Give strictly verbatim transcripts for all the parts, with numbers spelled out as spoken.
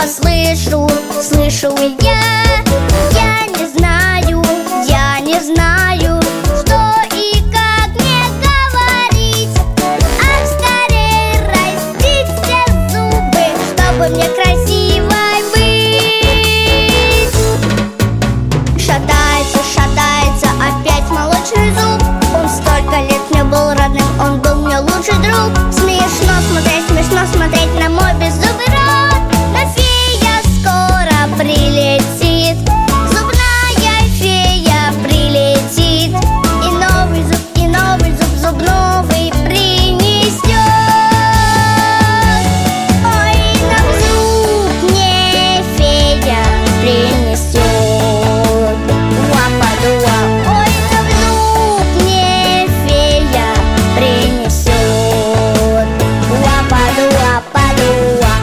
слышу, слышу я. Я не знаю, я не знаю, что и как мне говорить. А скорее растить все зубы, чтобы мне красивой быть. Шатается, шатается опять молочный зуб. Он столько лет мне был родным, он был мне лучший друг. Смешно смотреть, смешно смотреть на мой беззубый рот. Но фея скоро прилетит, зубная фея прилетит, и новый зуб, и новый зуб, зуб новый принесет. Ой, нам зуб не фея принесет. Уапа-дуа. Ой, нам зуб не фея принесет. Уапа-дуа-па-дуа.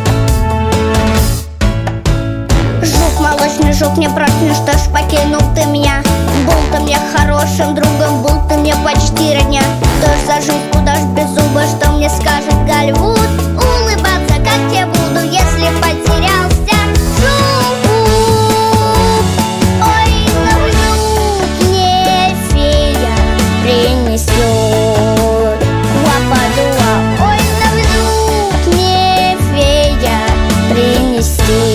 Жук, молочный жук, не прочный, что ж покинул ты меня. Был ты мне хорошим другом, был ты мне почти родня. Что ж за жизнь, куда ж без зуба, что мне скажет Голливуд? Улыбаться как я буду, если потерялся зуб? Ой, нам зуб не фея принесет. Уапа-дуа. Ой, нам зуб не фея принесет.